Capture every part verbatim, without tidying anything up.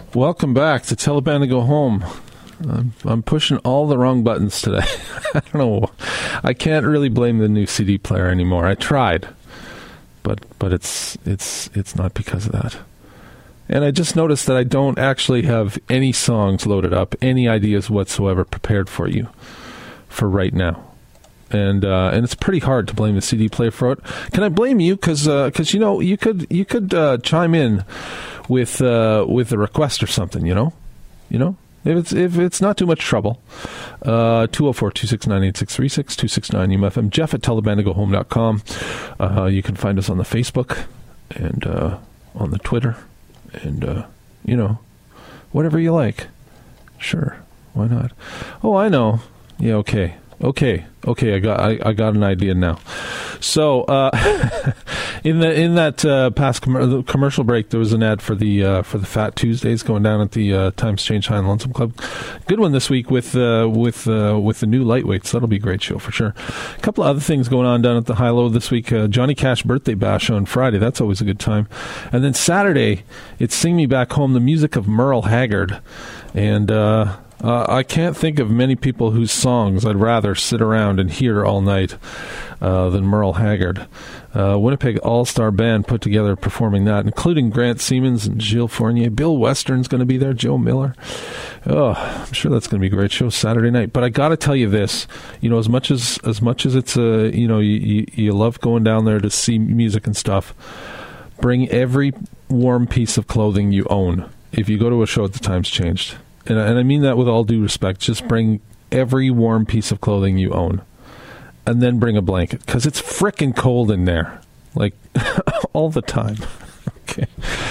Welcome back to Tell a Band to Go Home. I'm, I'm pushing all the wrong buttons today. I don't know. I can't really blame the new C D player anymore. I tried, but but it's it's it's not because of that. And I just noticed that I don't actually have any songs loaded up, any ideas whatsoever prepared for you for right now. And uh, and it's pretty hard to blame the C D player for it. Can I blame you? Because because uh, you know you could you could uh, chime in with uh, with a request or something. You know, you know. If it's if it's not too much trouble, uh, two oh four, two six nine, eight six three six, two six nine U M F M, Jeff at tell the band to go home dot com. Uh, you can find us on the Facebook and uh, on the Twitter and, uh, you know, whatever you like. Sure, why not? Oh, I know. Yeah, okay. Okay, okay, I got I, I got an idea now. So, uh, in the in that uh, past com- commercial break, there was an ad for the uh, for the Fat Tuesdays going down at the uh, Times Change High and Lonesome Club. Good one this week with uh, with uh, with the new lightweights. That'll be a great show for sure. A couple of other things going on down at the High Low this week. Uh, Johnny Cash birthday bash on Friday. That's always a good time. And then Saturday, it's Sing Me Back Home, the music of Merle Haggard, and. Uh, Uh, I can't think of many people whose songs I'd rather sit around and hear all night uh, than Merle Haggard. Uh, Winnipeg All-Star Band put together performing that, including Grant Siemens and Gilles Fournier. Bill Western's going to be there, Joe Miller. Oh, I'm sure that's going to be a great show Saturday night. But I got to tell you this, you know, as much as as much as it's a, you know, you, you, you love going down there to see music and stuff, bring every warm piece of clothing you own if you go to a show at the Times Changed. And, and I mean that with all due respect. Just bring every warm piece of clothing you own. And then bring a blanket. Because it's frickin' cold in there. Like, all the time. Okay.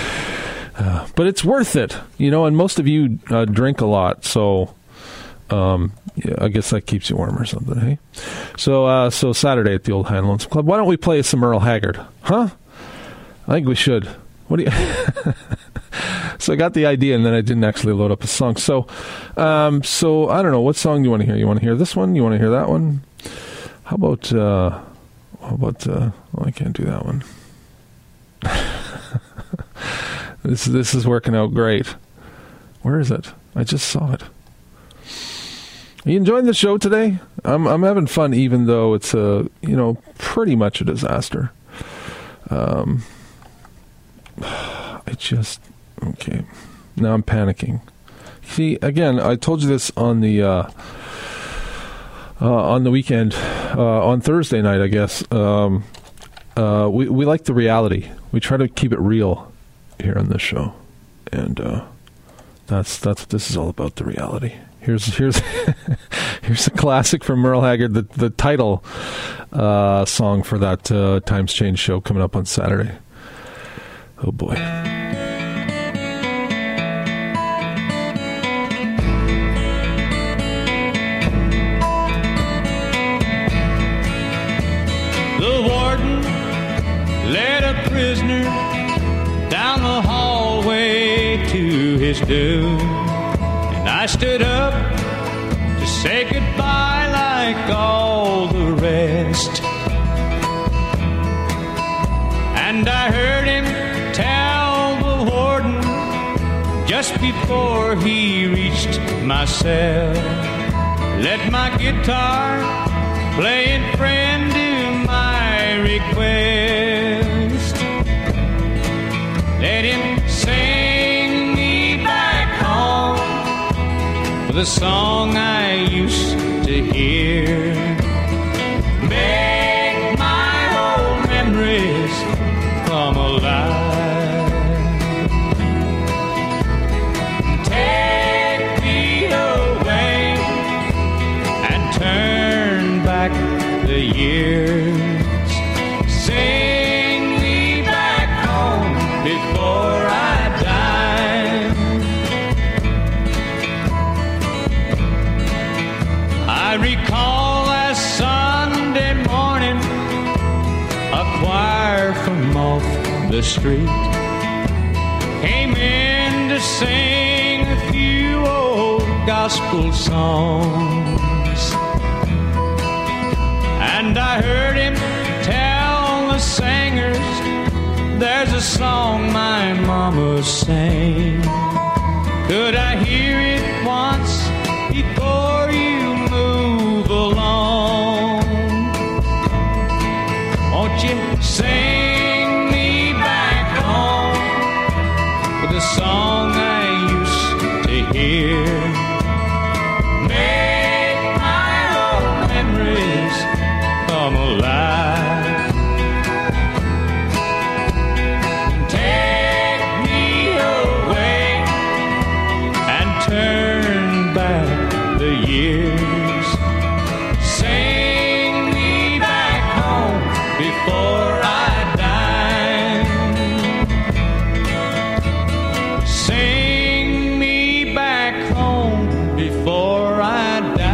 Uh, but it's worth it. You know, and most of you uh, drink a lot. So, um, yeah, I guess that keeps you warm or something, hey? So, uh, so Saturday at the Old High and Lonesome Club. Why don't we play some Merle Haggard? Huh? I think we should. What do you... So I got the idea, and then I didn't actually load up a song. So, um, so I don't know. What song do you want to hear? You want to hear this one? You want to hear that one? How about, uh, how about, uh, well, I can't do that one. this, this is working out great. Where is it? I just saw it. Are you enjoying the show today? I'm, I'm having fun, even though it's a, you know, pretty much a disaster. Um, I just... Okay, now I'm panicking. See, again, I told you this on the uh, uh, on the weekend, uh, on Thursday night, I guess. Um, uh, we we like the reality. We try to keep it real here on this show, and uh, that's that's what this is all about. The reality. Here's here's here's a classic from Merle Haggard, the the title uh, song for that uh, Times Change show coming up on Saturday. Oh boy. Prisoner down the hallway to his doom, and I stood up to say goodbye like all the rest. And I heard him tell the warden just before he reached my cell, let my guitar playing friend do my request. Let him sing me back home with a song I used to hear. Make my old memories come alive. Take me away and turn back the years. Sing before I die. I recall last Sunday morning, a choir from off the street came in to sing a few old gospel songs, and I heard him tell the singers, there's a song my mama sang, Could I hear it once before you move along? Won't you sing me back home with a song I used to hear? Make my old memories come alive. Take me away and turn back the years. Sing me back home before I die. Sing me back home before I die.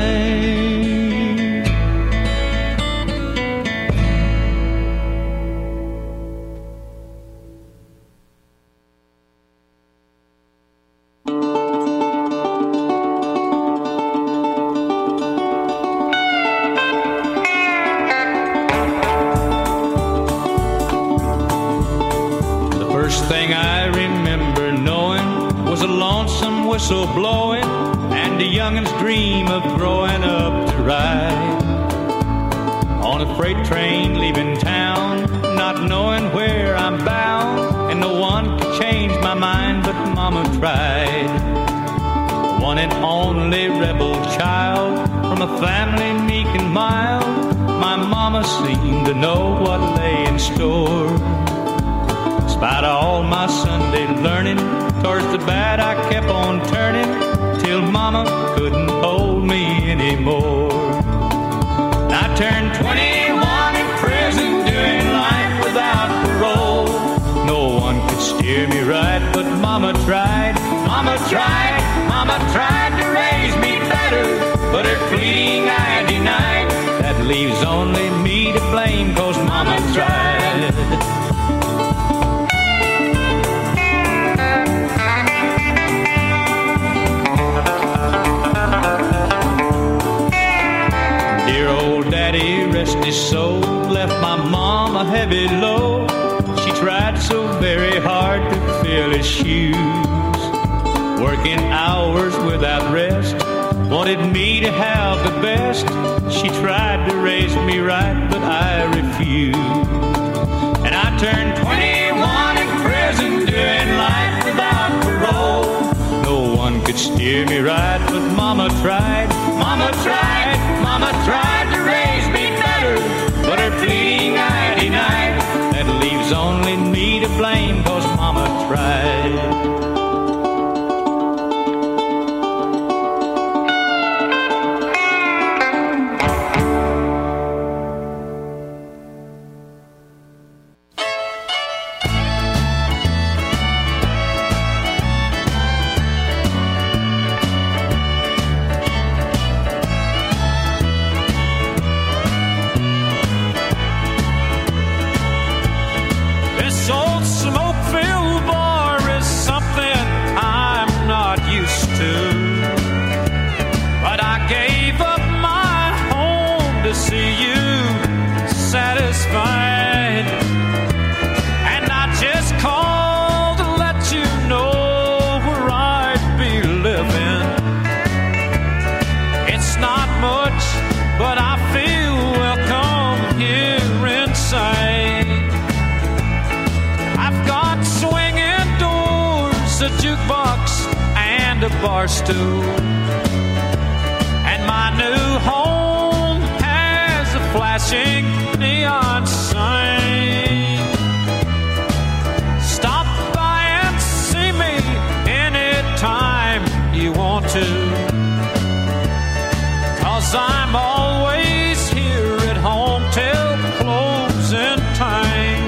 The first thing I remember knowing was a lonesome whistle blowing and a youngin's dream of growing up to ride on a freight train leaving town, not knowing where I'm bound, and no one could change my mind but Mama tried. One and only rebel child from a family meek and mild, my Mama seemed to know what lay in store. Despite all my Sunday learning, towards the bad I kept on turning, till Mama couldn't hold me anymore. I turned twenty-one in prison, doing life without parole. No one could steer me right, but Mama tried, Mama tried, Mama tried to raise me better, but her pleading I denied. That leaves only me to blame, 'cause Mama tried. Dear old daddy, rest his soul, left my mom a heavy load. She tried so very hard to fill his shoes, working hours without rest, wanted me to have the best. She tried to raise me right, but I refused. And I turned twenty-one in prison, doing life without parole. No one could steer me right, but Mama tried, Mama tried, Mama tried to raise me better, but her pleading I denied. That leaves only me to blame, 'cause Mama tried. This old smoke-filled bar is something I'm not used to, but I gave up my home to see you satisfied, and I just called to let you know where I'd be living. It's not much, but I feel welcome here inside. I've got swinging doors, a jukebox, and a bar stool, and my new home has a flashing neon sign. Stop by and see me anytime you want to, 'cause I'm always here at home till closing time.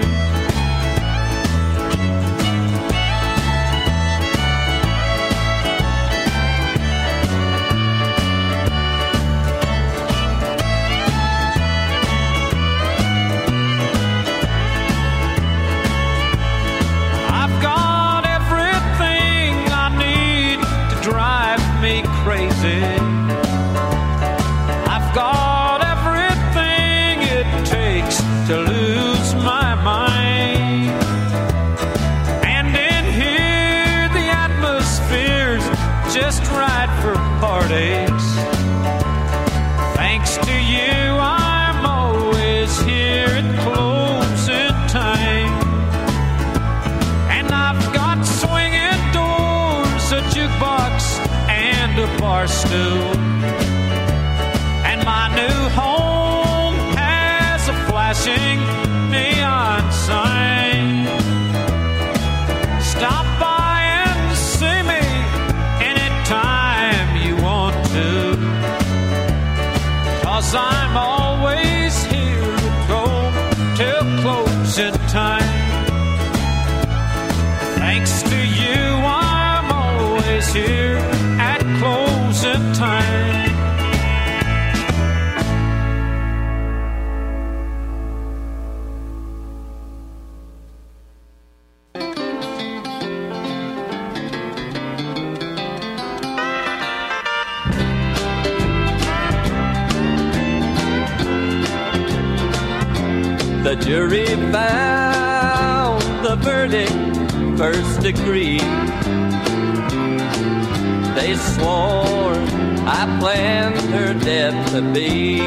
just right for heartaches. Thanks to you, I'm always here at closing time. And I've got swinging doors, a jukebox, and a bar stool. And my new home has a flashing neon sign. Stop by and see me anytime you want to, 'cause I'm always here at home till closing time. Thanks to you, I'm always here at closing time. The jury found the verdict first degree. They swore I planned her death to be.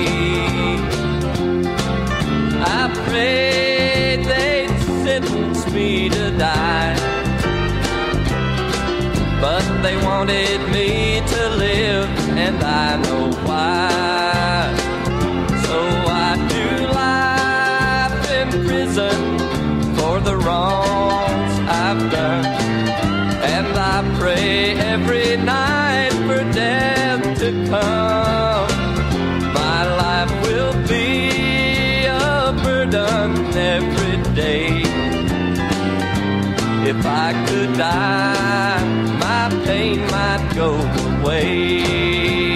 I prayed they'd sentence me to die, but they wanted me to live, and I know why. So I do life in prison for the wrongs I've done, and I pray every night for death to come. My life will be a burden every day. If I could die, my pain might go away.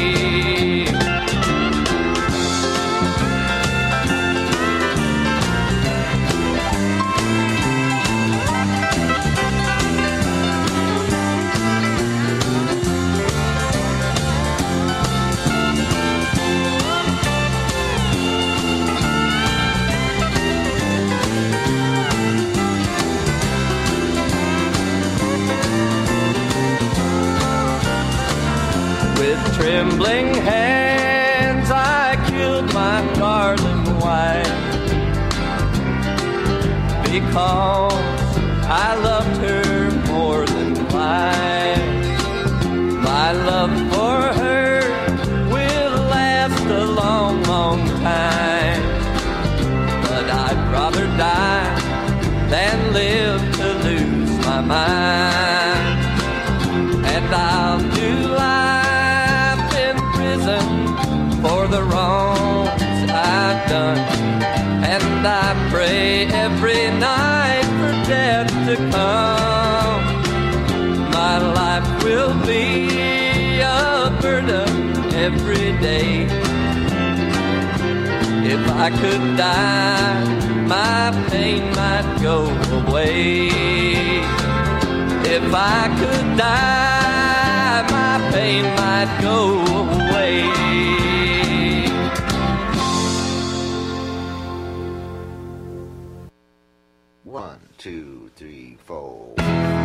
With trembling hands I killed my darling wife, because I loved her more than life. My love for her will last a long, long time, but I'd rather die than live to lose my mind. And I'll do life in prison for the wrongs I've done, and I pray every night for death to come. My life will be a burden every day. If I could die, my pain might go away. If I could die, my pain might go away. One, two, three, four.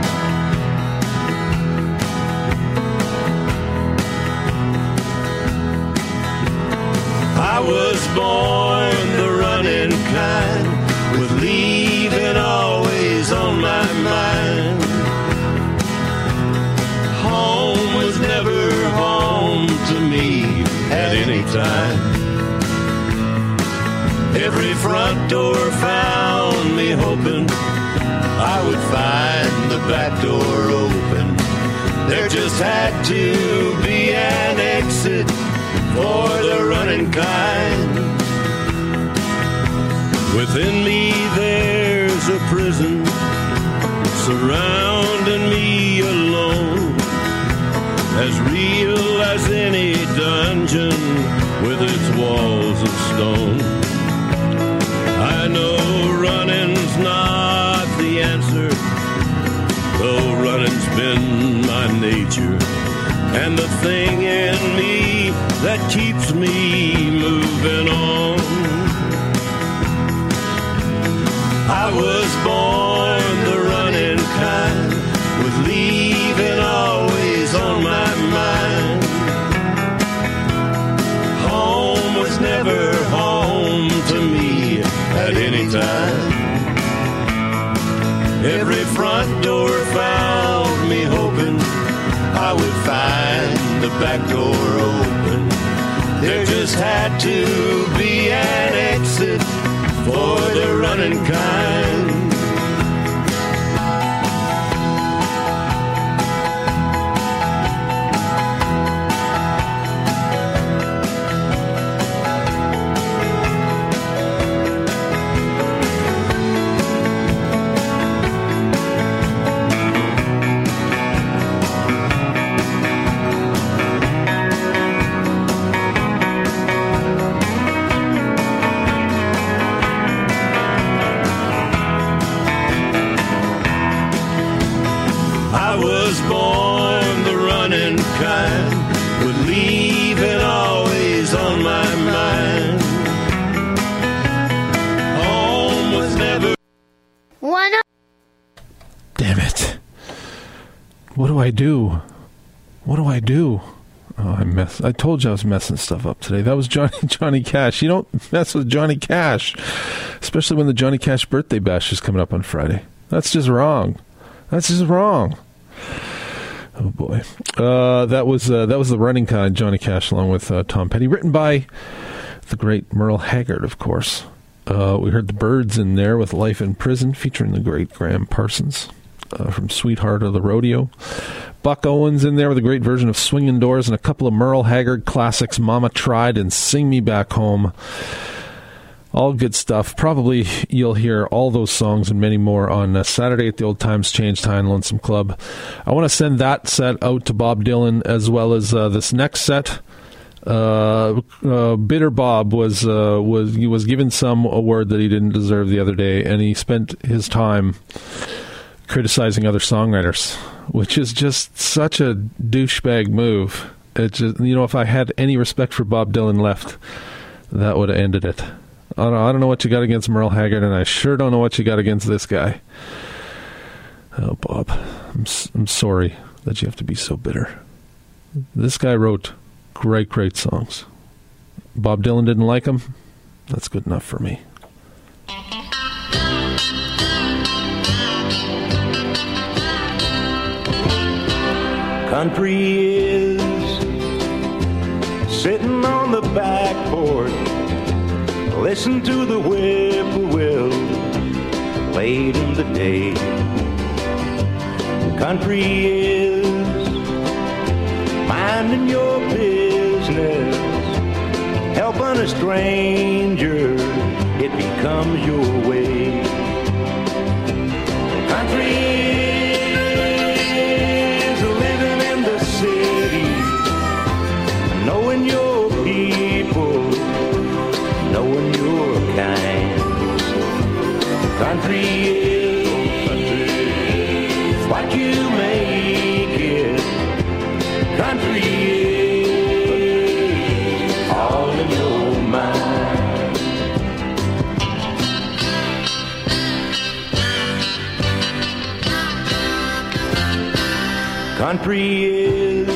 I was born the running kind, with leaving always on my mind. Home was never home to me at any time. Every front door found me hoping I would find the back door open. There just had to be an exit for the running kind. Within me there's a prison surrounding me alone, as real as any dungeon with its walls of stone. I know running's not the answer, though running's been my nature, and the thing in me that keeps me moving on. I was born the running kind, with leaving always on my mind. the back door open. There just had to be an exit for the running kind. What do I do? What do I do? Oh, I mess. I told you I was messing stuff up today. That was Johnny Johnny Cash. You don't mess with Johnny Cash, especially when the Johnny Cash birthday bash is coming up on Friday. That's just wrong. That's just wrong. Oh boy, uh, that was uh, that was the running kind, Johnny Cash, along with uh, Tom Petty, written by the great Merle Haggard, of course. Uh, we heard the Byrds in there with "Life in Prison," featuring the great Graham Parsons. Uh, from Sweetheart of the Rodeo. Buck Owens in there with a great version of Swingin' Doors and a couple of Merle Haggard classics, Mama Tried and Sing Me Back Home. All good stuff. Probably you'll hear all those songs and many more on uh, Saturday at the Old Times Change Time Lonesome Club. I want to send that set out to Bob Dylan as well as uh, this next set. Uh, uh, Bitter Bob was uh, was he was given some award that he didn't deserve the other day, and he spent his time criticizing other songwriters, which is just such a douchebag move. It just, you know, if I had any respect for Bob Dylan left, that would have ended it. I don't, I don't know what you got against Merle Haggard, and I sure don't know what you got against this guy. Oh, Bob, I'm, I'm sorry that you have to be so bitter. This guy wrote great, great songs. Bob Dylan didn't like them. That's good enough for me. Country is sitting on the back porch, listen to the whippoorwill late in the day. Country is minding your business, helping a stranger, it becomes your way. Country is living in the city, knowing your people, knowing your kind. Country is what you make it. Country is all in your mind. Country is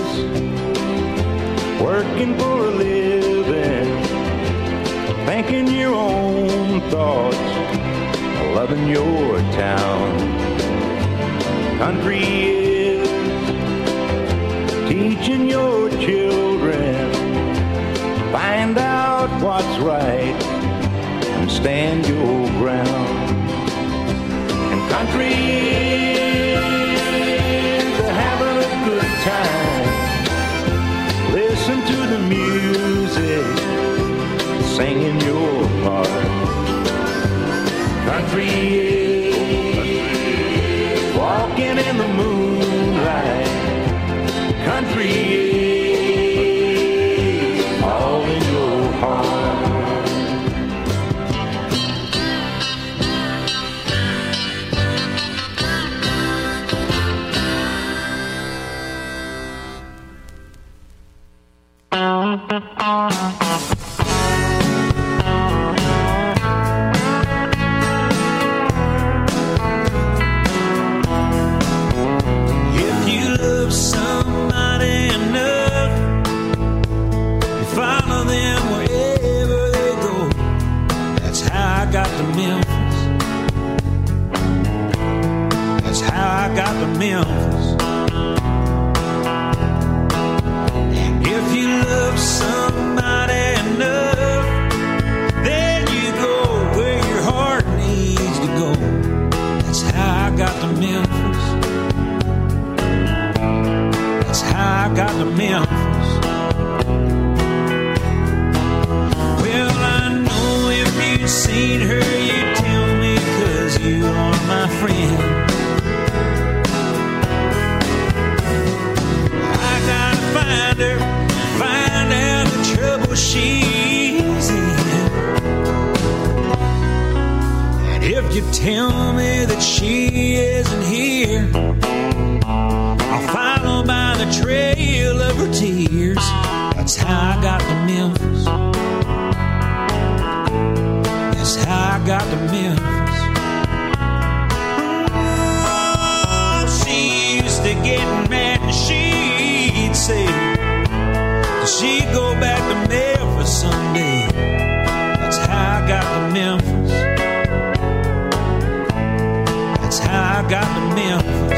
working for a living, thinking your own thoughts, loving your town. Country is teaching your children, find out what's right and stand your ground. And country is having a good time, listen to the music, singing your part. Country is walking in the moonlight. Country is all in your heart. I got to Memphis. Well, I know if you've seen her, you tell me, 'cause you are my friend. I gotta find her, find out the trouble she's in. And if you tell me that she isn't here, I'll follow by the trail of her tears. That's how I got to Memphis. That's how I got to Memphis. Oh, she used to get mad and she'd say she'd go back to Memphis someday. That's how I got to Memphis. That's how I got to Memphis.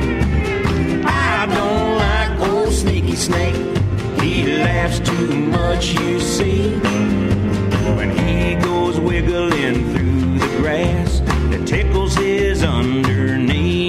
Snake, he laughs too much. what you see when he goes wiggling through the grass that tickles his underneath.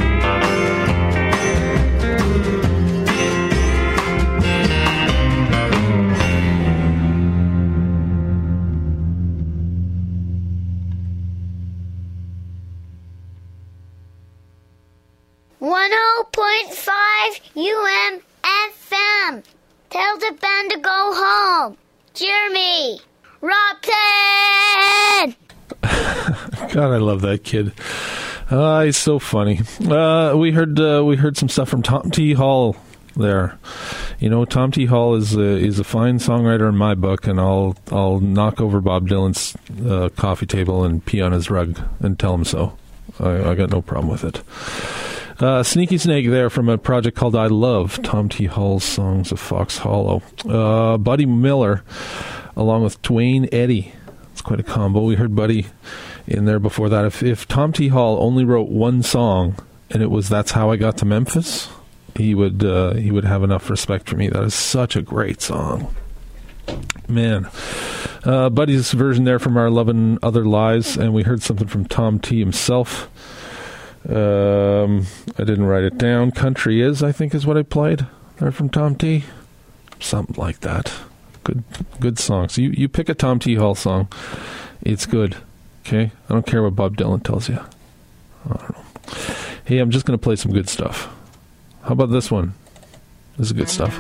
one oh point five U M F M. Tell the band to go home. Jeremy Robson. God, I love that kid. Uh, he's so funny. Uh, we heard uh, we heard some stuff from Tom T. Hall there. You know, Tom T. Hall is a, is a fine songwriter in my book, and I'll I'll knock over Bob Dylan's uh, coffee table and pee on his rug and tell him so. I, I got no problem with it. Uh, Sneaky Snake there from a project called I Love, Tom T. Hall's Songs of Fox Hollow. Uh, Buddy Miller, along with Dwayne Eddy. It's quite a combo. We heard Buddy in there before that. If, if Tom T. Hall only wrote one song, and it was That's How I Got to Memphis, he would uh, he would have enough respect for me. That is such a great song. Man. Uh, Buddy's version there from Our Love and Other Lies, and we heard something from Tom T. himself. Um, I didn't write it down. Country Is, I think, is what I played. There from Tom T. Something like that. Good, good songs. You you pick a Tom T. Hall song, it's good. Okay, I don't care what Bob Dylan tells you. I don't know. Hey, I'm just gonna play some good stuff. How about this one? This is good stuff.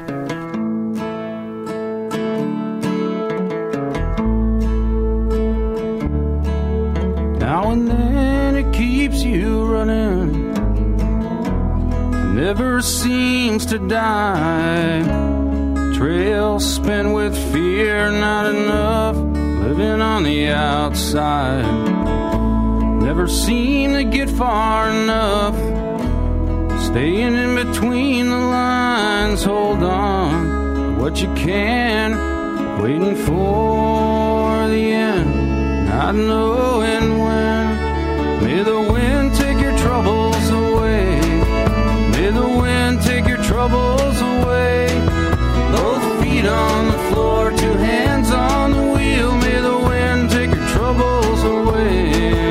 Now and then it keeps you running, never seems to die. Trail spent with fear, not enough, living on the outside. Never seem to get far enough, staying in between the lines. Hold on to what you can, waiting for the end, not knowing when. May the wind take your troubles away. May the wind take your troubles away. Both feet on the floor, two hands on the wheel. May the wind take your troubles away.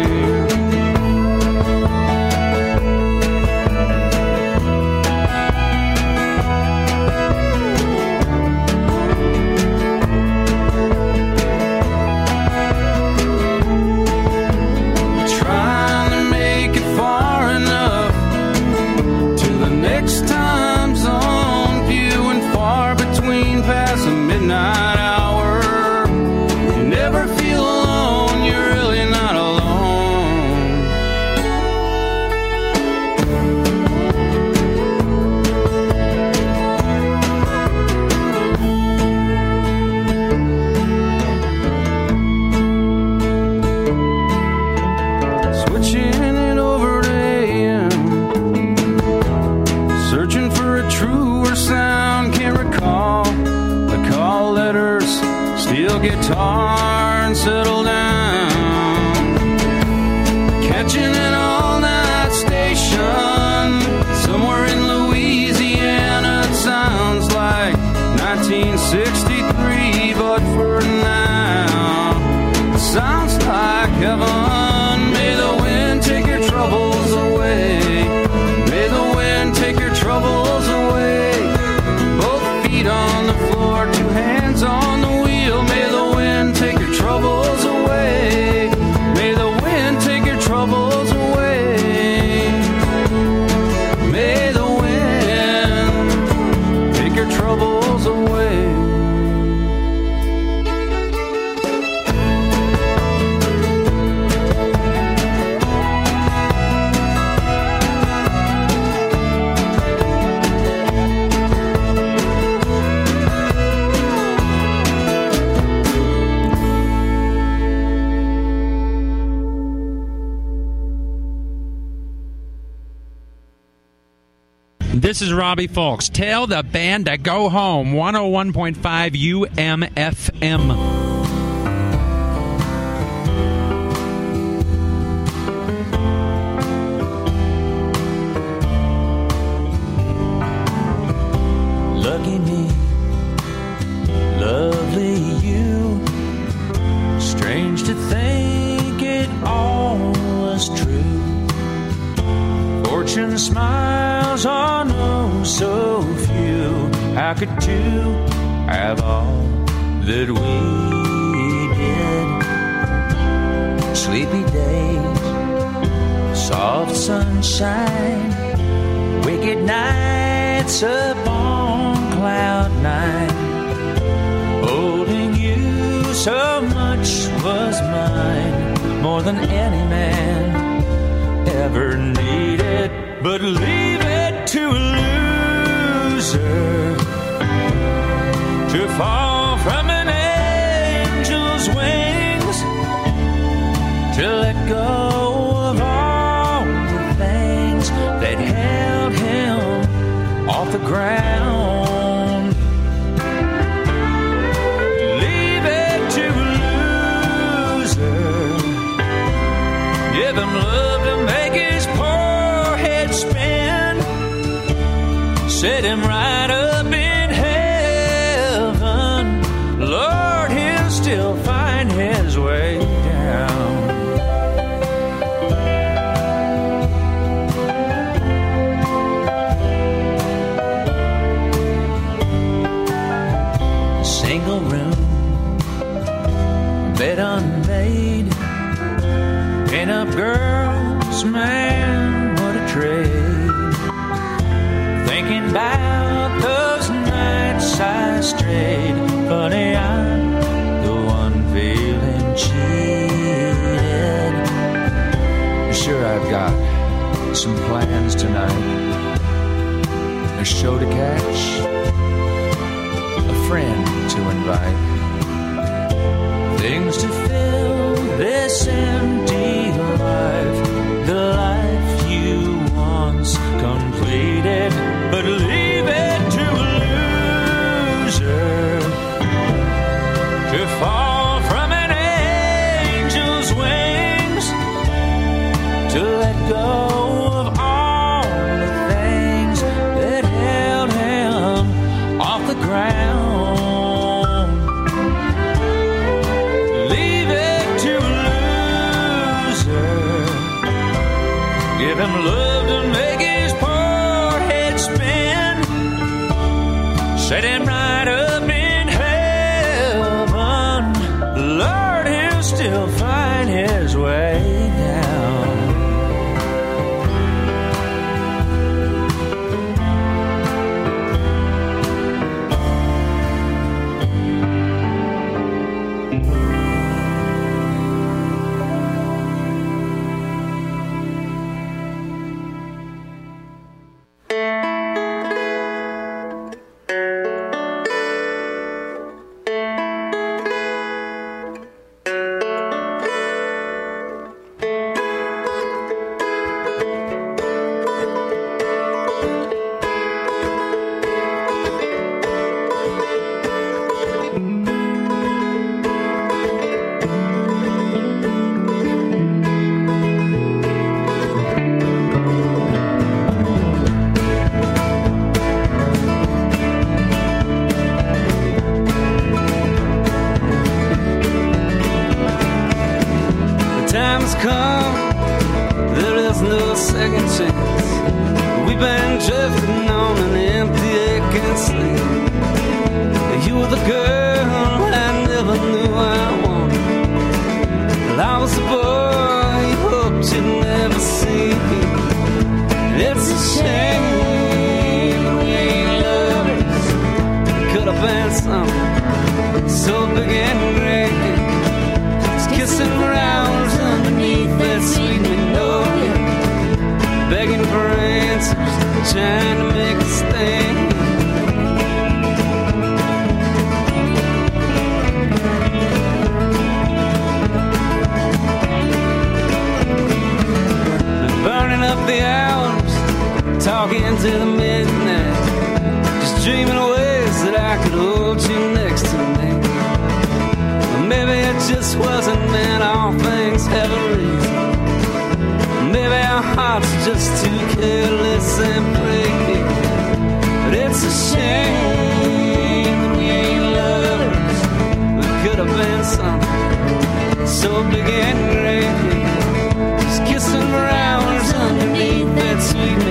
Midnight hour, you never feel alone, you're really not alone. Switching it over to A M, searching for a truer sound, can't recall. Call letters, steel guitar, and settle down. Catching an all-night station somewhere in Louisiana. It sounds like nineteen sixty-three, but for now, it sounds like heaven. May the wind take your troubles away. May the wind take your troubles away. Both feet on the floor, two hands on the wheel. May the wind take your troubles away. May the wind take your troubles away. May the wind take your troubles away. This is Robbie Fulks. Tell the band to go home. one oh one point five U M F M. Lucky me, love have all that we did. Sleepy days, soft sunshine, wicked nights upon cloud nine. Holding you so much was mine, more than any man ever needed. But leave it to a loser to fall from an angel's wings, to let go of all the things that held him off the ground. Leave it to a loser, give him love to make his poor head spin, set him right up in heaven. Lord, he'll still find his way down. Single room, bed unmade, pick-up girls, man, what a trade. Thinking about those nights I strayed. Funny, I'm the one feeling cheated. Sure, I've got some plans tonight. A show to catch, a friend to invite, things to fill this empty life, the life you once completed. But leave it to a loser to fall from an angel's wings, to let go of all the things that held him off the ground. Leave it to a loser, give him love to make his poor head spin, set him right up in heaven. Lord, he'll still find his way down.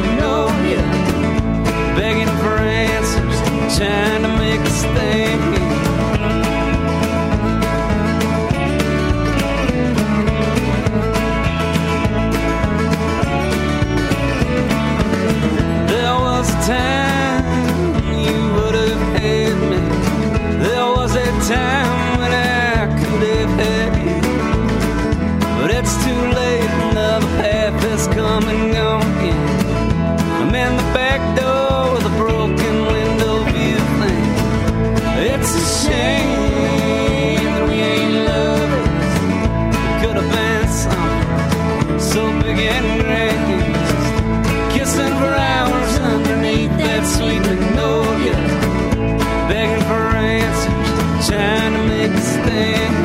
Trying to make us think shame that we ain't lovers. It could have been something so big and great. Kissing for hours underneath that sweet magnolia, begging for answers, trying to make a stand.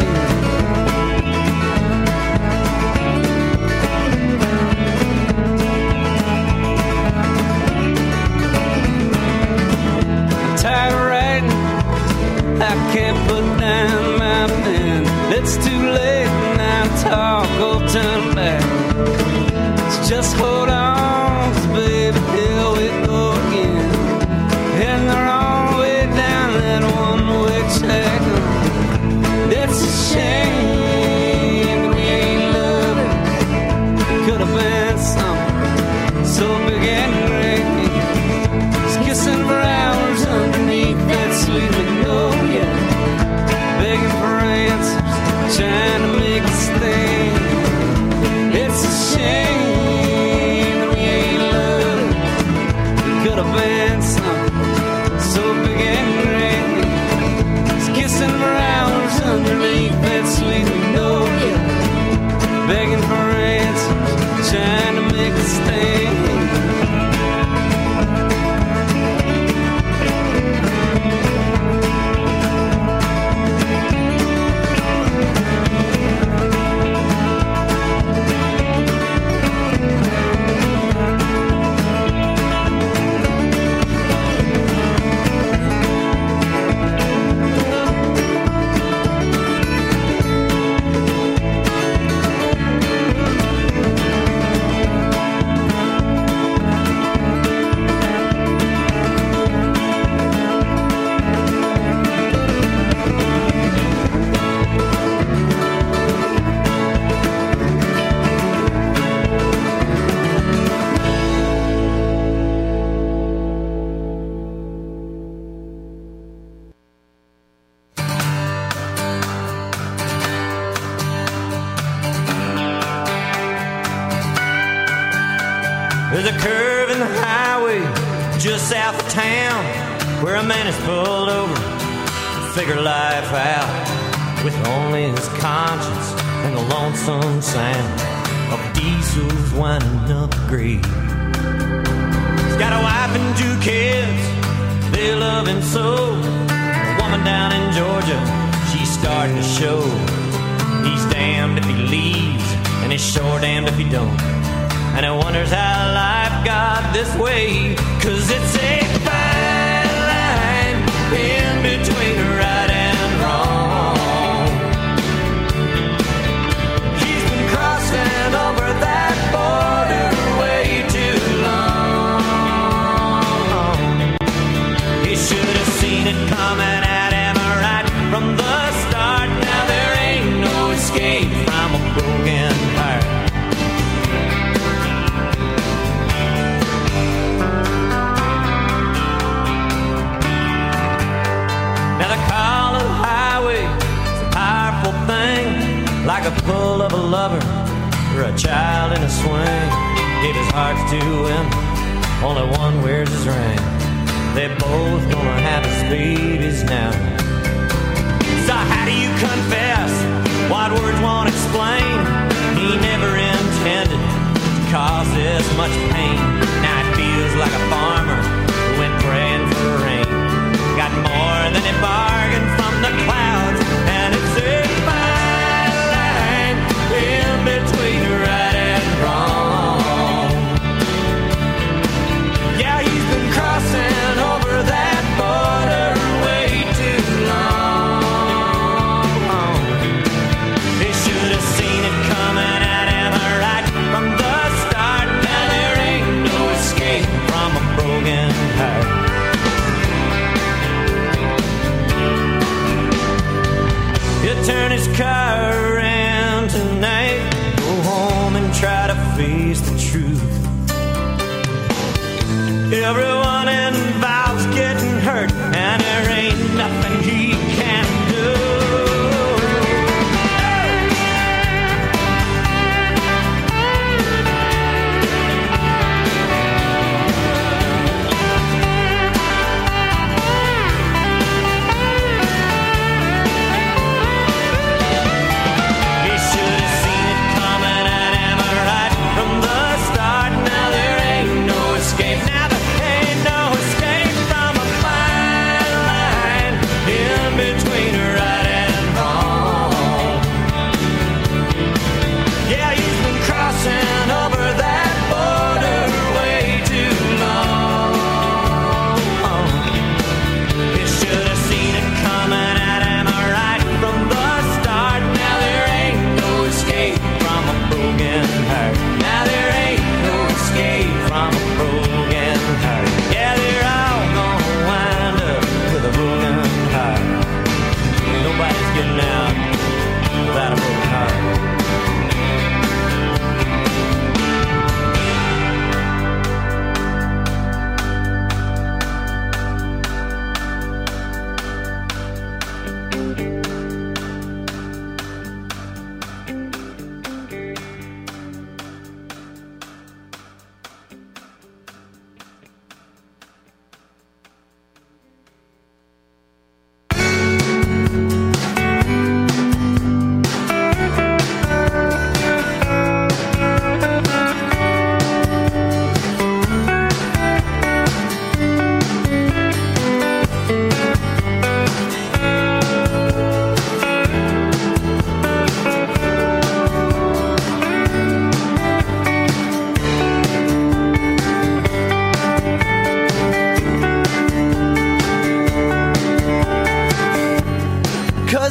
Tired of writing, I can't put down my pen. It's too late now to talk, old turn back. So just hold on, 'cause baby, here we go again. Heading the wrong way down that one-way track. It's a shame that we ain't loving. Could have been something so big and great. Just kissing for hours underneath that sweet magnolia, begging for answers, trying to make a stand. It's a shame that we ain't loving. It could have been something so big and great. Just kissing for hours underneath that sweet magnolia, begging for answers, trying to make a stand. There's a curve in the highway just south of town where a man is pulled over to figure life out with only his conscience and the lonesome sound of diesels winding up the grade. He's got a wife and two kids, they love him so. A woman down in Georgia, she's starting to show. He's damned if he leaves and he's sure damned if he don't. And he wonders how life got this way, 'cause it's a fine line in between right and wrong. He's been crossing over that border way too long. He should have seen it coming at him right from the start. Now there ain't no escape from a broken heart. Like a pull of a lover or a child in a swing. Gave his hearts to him, only one wears his ring. They're both gonna have his babies now. So how do you confess what words won't explain? He never intended to cause this much pain. Now it feels like a farmer who went praying for rain. Got more than he bargained from the clouds, and it's a in between right and wrong. Yeah, he's been crossing over that border way too long. He should have seen it coming at him right from the start. Now there ain't no escape from a broken heart. He'll turn his car around tonight, go home and try to face the truth. Everyone involved's getting hurt, and there ain't nothing he can do.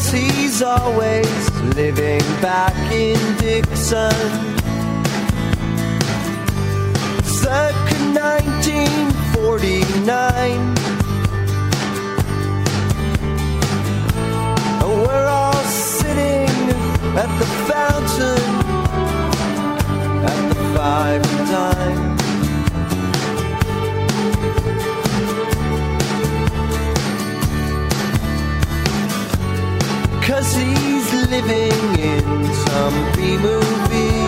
'cause he's always living back in Dixon. Circa nineteen forty-nine, we're all sitting at the fountain at the Five and Dime. 'Cause he's living in some B-movie.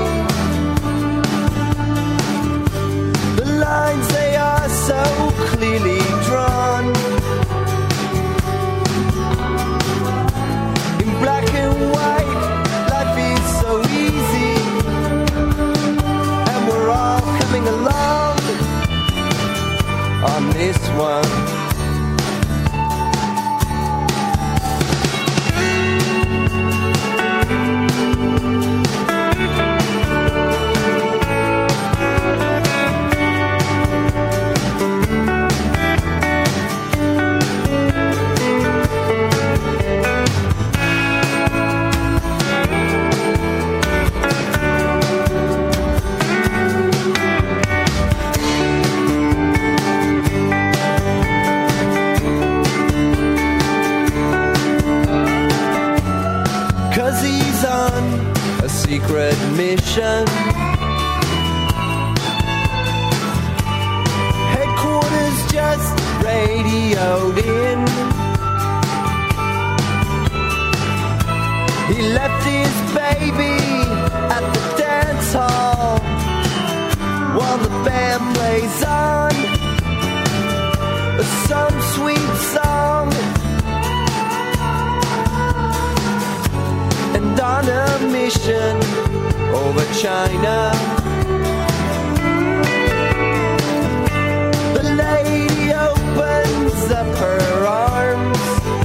The lines, they are so clearly drawn in black and white. Life is so easy, and we're all coming along on this one. 'Cause he's on a secret mission. Headquarters just radioed in. He left his baby at the dance hall while the band plays on some sweet song. And on a mission over China, the lady opens up her arms.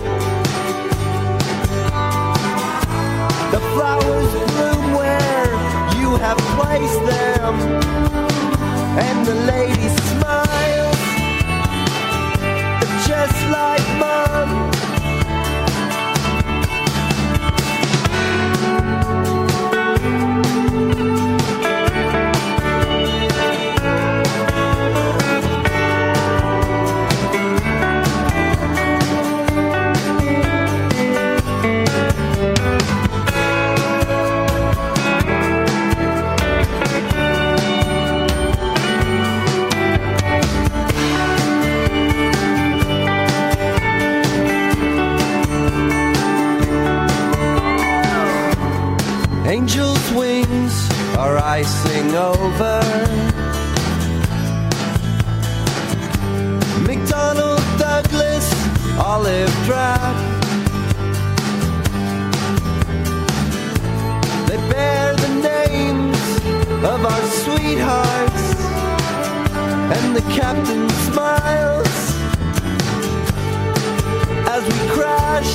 The flowers bloom where you have placed them, and the lady smiles just like Mom. Angels' wings are icing over McDonnell Douglas Olive Drive. They bear the names of our sweethearts, and the captain smiles as we crash.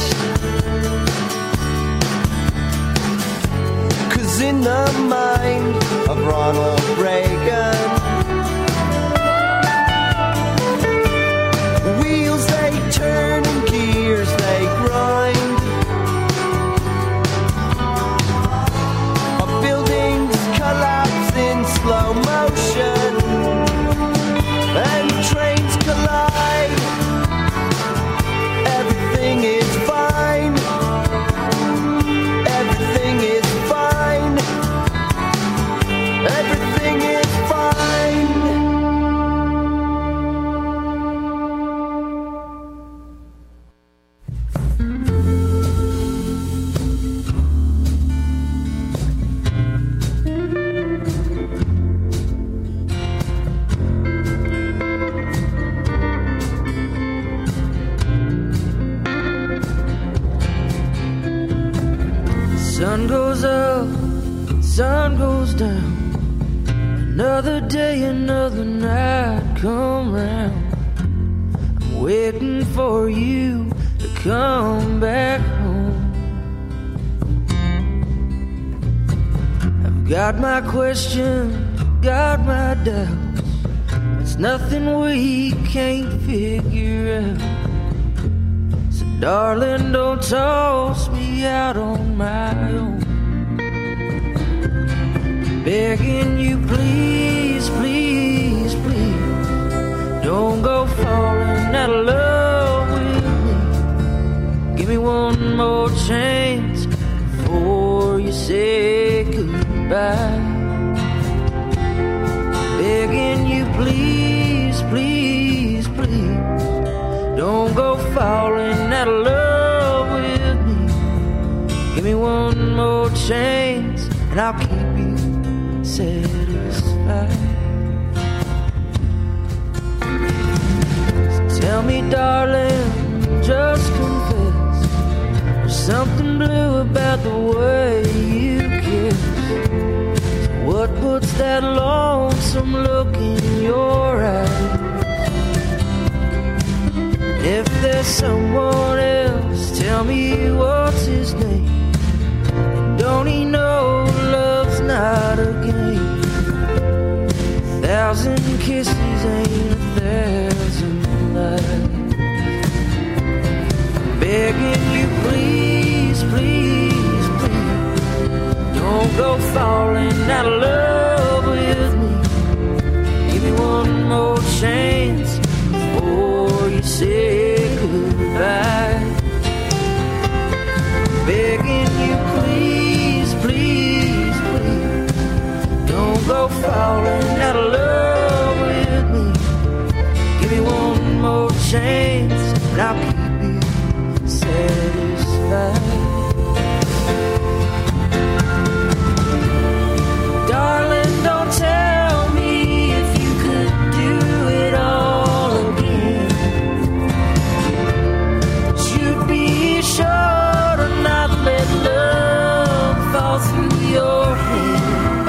In the mind of Ronald Reagan, wheels they turn and gears they grind. Our buildings collapse in slow motion, and trains collide. Everything is fine. Everything is fine. Everything is fine. Sun goes up, sun goes down. Another day, another night come round. I'm waiting for you to come back home. I've got my questions, got my doubts. It's nothing we can't figure out. So Darling, don't toss me out on my own. Begging you, please, please, please, don't go falling out of love with me. Give me one more chance before you say goodbye. Begging you, please, please, please, don't go falling out of love with me. Give me one more chance and I'll keep you satisfied. So tell me, darling, just confess, there's something blue about the way you kiss. So what puts that lonesome look in your eyes? If there's someone else, tell me what's his name. And don't he know love's not a game? A thousand kisses ain't a thousand lives. Begging you, please, please, please, don't go falling out of love with me. Give me one more chance before you say goodbye. Begging you, please, please, please, don't go falling out of love with me. Give me one more chance and I'll keep you satisfied. Darling, don't tell me if you could do it all again. You'd be sure to not let love fall through your hands.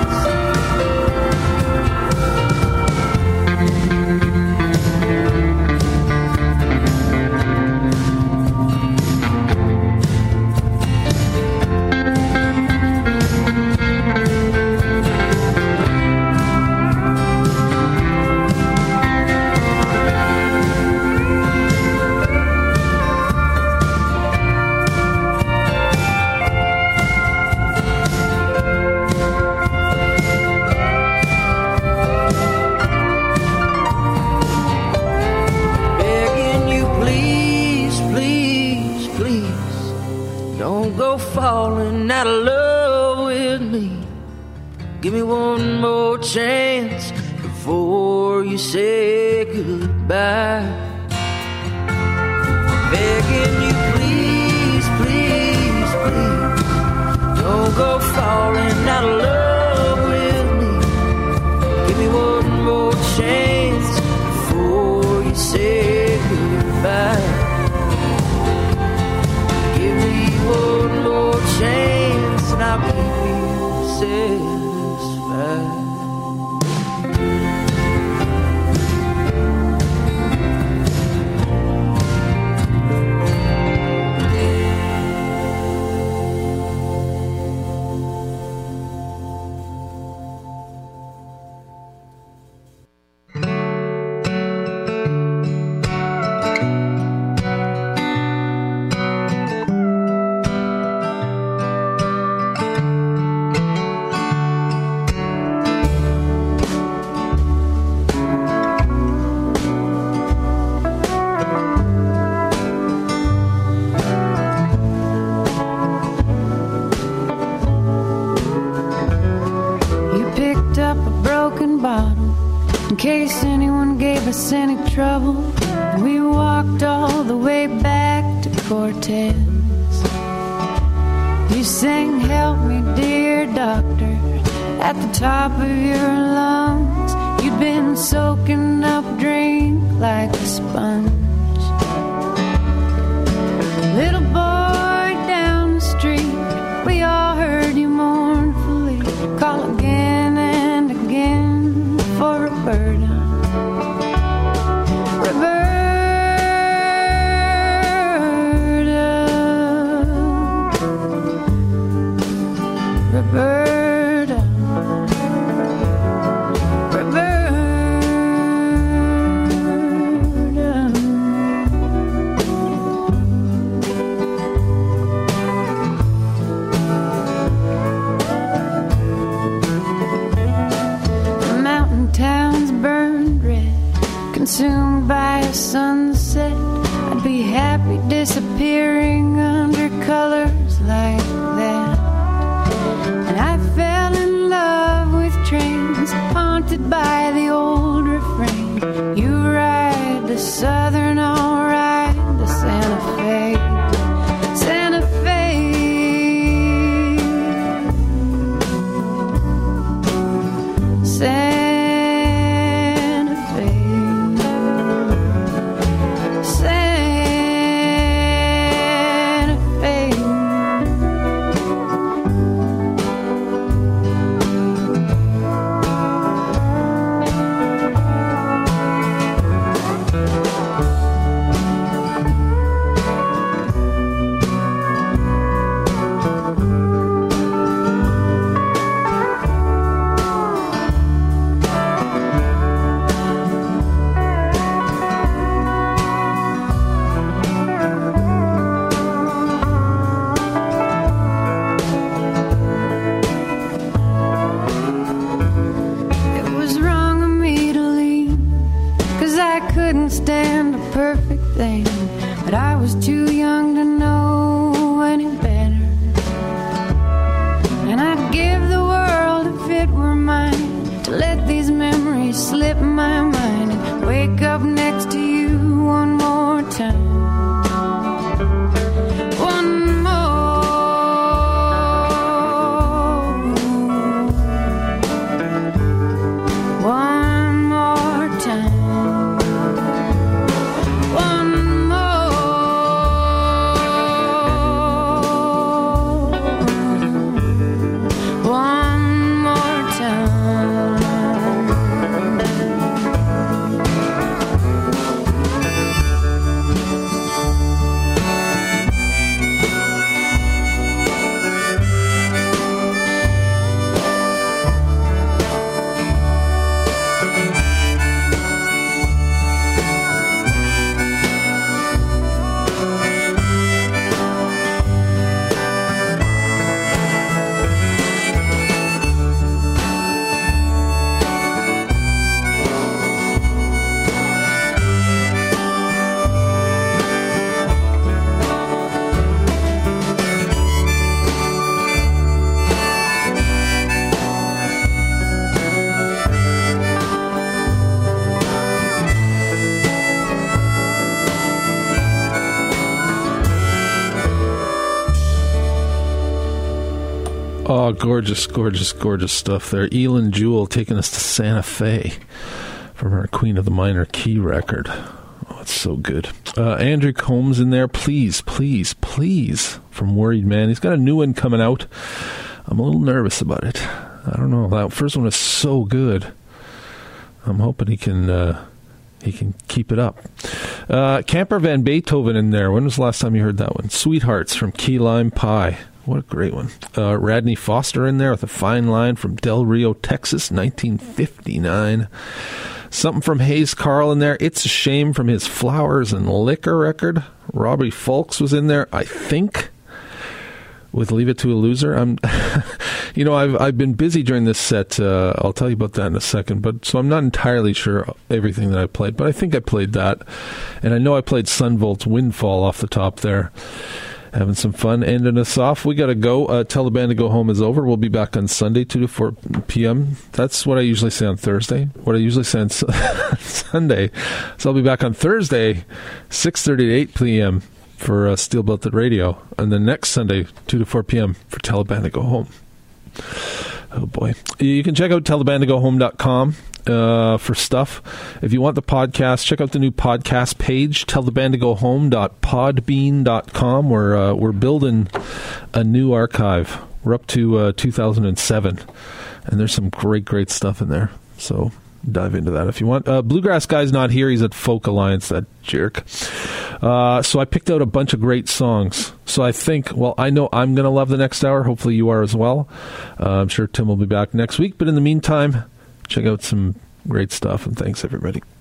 Falling out of love with me. Give me one more chance before you say goodbye. Begging you, please, please, please, don't go falling out of love with me. Give me one more chance before you say goodbye. Give me one more chance and I'll keep you satisfied. In case anyone gave us any trouble, we walked all the way back to Cortez. You sang, "Help me, dear doctor," at the top of your lungs. You'd been soaking up drink like a sponge. Little boy down the street, we all heard you mournfully call again and again for Roberta. Roberta, Roberta, Oh, gorgeous, gorgeous, gorgeous stuff there. Elin Jewell taking us to Santa Fe from her Queen of the Minor Key record. Oh, it's so good. Uh, Andrew Combs in there. Please, please, please. From Worried Man. He's got a new one coming out. I'm a little nervous about it. I don't know. That first one is so good. I'm hoping he can uh, he can keep it up. Uh, Camper Van Beethoven in there. When was the last time you heard that one? Sweethearts from Key Lime Pie. What a great one. Uh, Radney Foster in there with a fine line from Del Rio, Texas, nineteen fifty-nine. Something from Hayes Carl in there. It's a Shame from his Flowers and Liquor record. Robbie Fulks was in there, I think, with Leave It to a Loser. I'm, you know, I've I've been busy during this set. Uh, I'll tell you about that in a second. But so I'm not entirely sure everything that I played, but I think I played that, and I know I played Sunvolt's Windfall off the top there. Having some fun, ending us off. We got to go. Uh, Tell the Band to Go Home is over. We'll be back on Sunday, two to four p.m. That's what I usually say on Thursday. What I usually say on Sunday. So I'll be back on Thursday, six thirty to eight p.m. for uh, Steel Belted Radio. And then next Sunday, two to four p.m. for Tell the Band to Go Home. Oh, boy. You can check out tell the band to go home dot com uh, for stuff. If you want the podcast, check out the new podcast page, tell the band to go home dot podbean dot com. We're, uh, we're building a new archive. We're up to uh, two thousand seven, and there's some great, great stuff in there. So dive into that if you want. Uh, Bluegrass Guy's not here. He's at Folk Alliance, that jerk. Uh, so I picked out a bunch of great songs. So I think, well, I know I'm going to love the next hour. Hopefully you are as well. Uh, I'm sure Tim will be back next week. But in the meantime, check out some great stuff. And thanks, everybody.